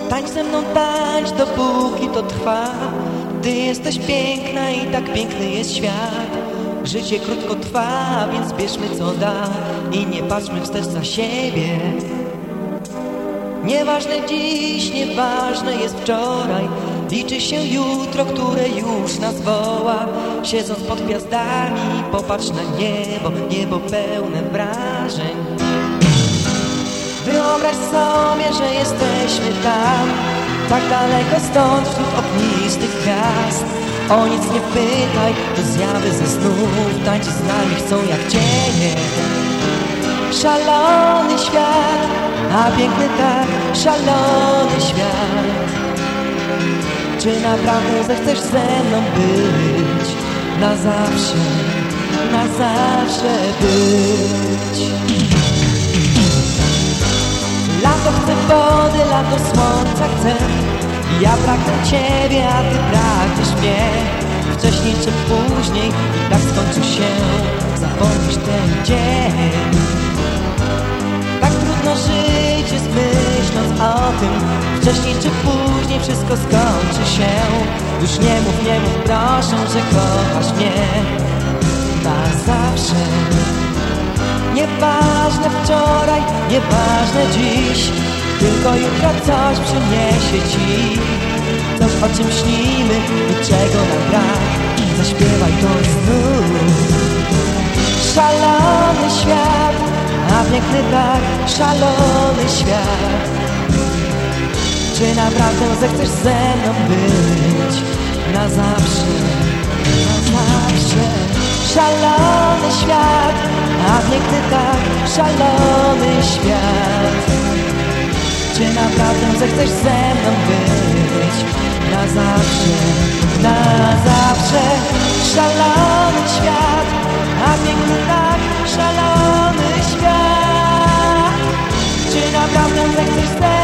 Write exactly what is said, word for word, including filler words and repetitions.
Tańcz ze mną, tańcz, dopóki to trwa. Ty jesteś piękna i tak piękny jest świat. Życie krótko trwa, więc bierzmy co da i nie patrzmy wstecz za siebie. Nieważne dziś, nieważne jest wczoraj, liczy się jutro, które już nas woła. Siedząc pod gwiazdami, popatrz na niebo, niebo pełne wrażeń. Wyobraź sobie, że jesteśmy tam, tak daleko stąd, wśród ognistych gwiazd. O nic nie pytaj, to zjawy ze snów, tańczy z nami chcą jak cienie. Szalony świat, a piękny tak, szalony świat. Czy naprawdę zechcesz ze mną być? Na zawsze, na zawsze być. Lato chce wody, lato słońca chcę. Ja pragnę Ciebie, a Ty pragniesz mnie. Wcześniej czy później i tak skończy się. Zapomnisz ten dzień. Tak trudno żyć jest myśląc o tym. Wcześniej czy później wszystko skończy się. Już nie mów, nie mów proszę, że kochasz mnie na zawsze. Nieważne wczoraj, nieważne dziś, tylko jutro coś przyniesie Ci. Coś, o czym śnimy i czego nam brak. Zaśpiewaj to znów. Szalony świat, a piękny tak, szalony świat. Czy naprawdę zechcesz ze mną być na zawsze, na zawsze? Szalony świat, a piękny tak, szalony świat. Czy naprawdę zechcesz ze mną być na zawsze, na zawsze? Szalony świat, a piękny tak, szalony świat. Czy naprawdę zechcesz ze